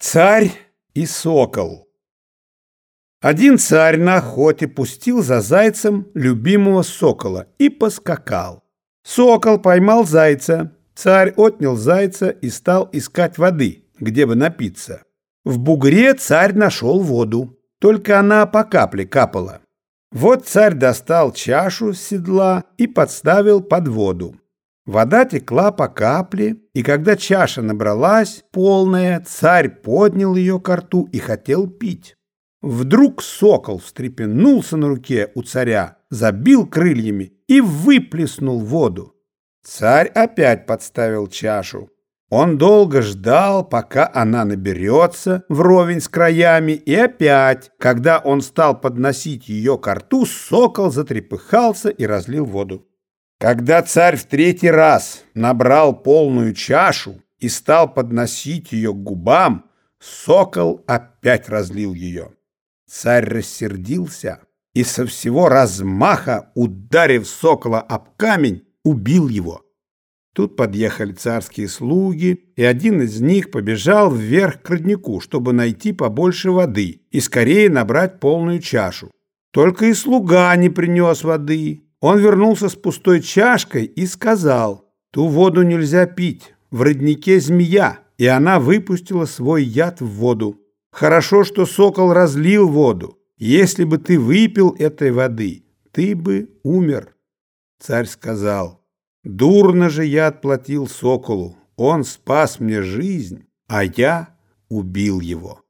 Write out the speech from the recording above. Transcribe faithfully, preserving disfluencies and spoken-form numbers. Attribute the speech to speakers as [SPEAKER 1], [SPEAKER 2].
[SPEAKER 1] Царь и сокол. Один царь на охоте пустил за зайцем любимого сокола и поскакал. Сокол поймал зайца. Царь отнял зайца и стал искать воды, где бы напиться. В бугре царь нашел воду, только она по капле капала. Вот царь достал чашу с седла и подставил под воду. Вода текла по капле, и когда чаша набралась полная, царь поднял ее ко рту и хотел пить. Вдруг сокол встрепенулся на руке у царя, забил крыльями и выплеснул воду. Царь опять подставил чашу. Он долго ждал, пока она наберется вровень с краями, и опять, когда он стал подносить ее ко рту, сокол затрепыхался и разлил воду. Когда царь в третий раз набрал полную чашу и стал подносить ее к губам, сокол опять разлил ее. Царь рассердился и со всего размаха, ударив сокола об камень, убил его. Тут подъехали царские слуги, и один из них побежал вверх к роднику, чтобы найти побольше воды и скорее набрать полную чашу. Только и слуга не принес воды. Он вернулся с пустой чашкой и сказал: «Ту воду нельзя пить, в роднике змея, и она выпустила свой яд в воду. Хорошо, что сокол разлил воду. Если бы ты выпил этой воды, ты бы умер». Царь сказал: «Дурно же я отплатил соколу, он спас мне жизнь, а я убил его».